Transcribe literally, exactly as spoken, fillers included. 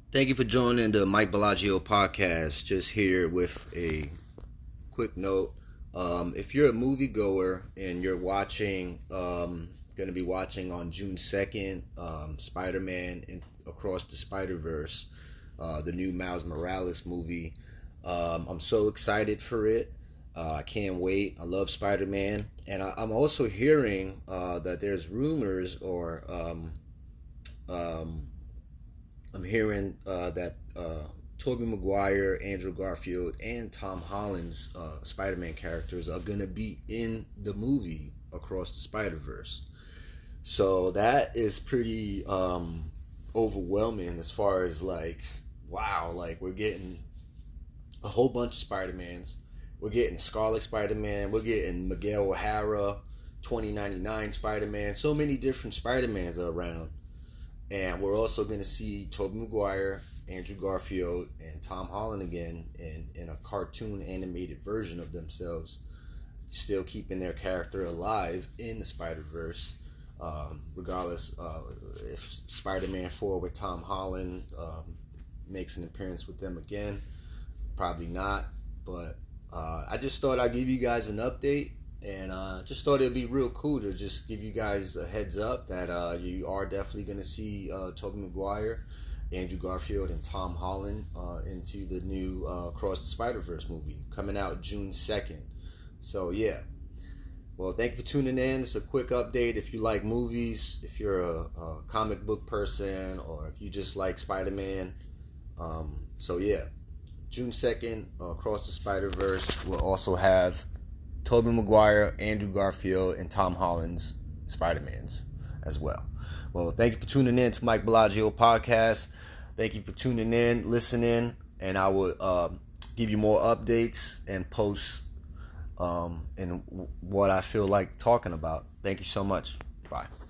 Thank you for joining the Mike Bellagio podcast. Just here with a quick note. Um, if you're a moviegoer and you're watching, um, going to be watching on June second, um, Spider-Man in, Across the Spider-Verse, uh, the new Miles Morales movie. Um, I'm so excited for it. Uh, I can't wait. I love Spider-Man. And I, I'm also hearing uh, that there's rumors or um, um, I'm hearing uh, that uh, Tobey Maguire, Andrew Garfield, and Tom Holland's uh, Spider-Man characters are going to be in the movie Across the Spider-Verse. So that is pretty um, overwhelming as far as like, wow, like we're getting a whole bunch of Spider-Mans. We're getting Scarlet Spider-Man. We're getting Miguel O'Hara, twenty ninety-nine Spider-Man. So many different Spider-Mans are around. And we're also going to see Tobey Maguire, Andrew Garfield, and Tom Holland again in, in a cartoon animated version of themselves, still keeping their character alive in the Spider-Verse. Um, regardless uh, if Spider-Man four with Tom Holland um, makes an appearance with them again, probably not. But uh, I just thought I'd give you guys an update. And uh, just thought it'd be real cool to just give you guys a heads up that uh, you are definitely going to see uh, Tobey Maguire, Andrew Garfield, and Tom Holland uh, into the new uh, Across the Spider-Verse movie coming out June second. So, yeah. Well, thank you for tuning in. It's a quick update. If you like movies, if you're a, a comic book person, or if you just like Spider-Man. Um, so, yeah. June second, uh, Across the Spider-Verse will also have Tobey Maguire, Andrew Garfield, and Tom Holland's Spider-Mans as well. Well, thank you for tuning in to Mike Bellagio podcast. Thank you for tuning in, listening, and I will uh, give you more updates and posts um, in what I feel like talking about. Thank you so much. Bye.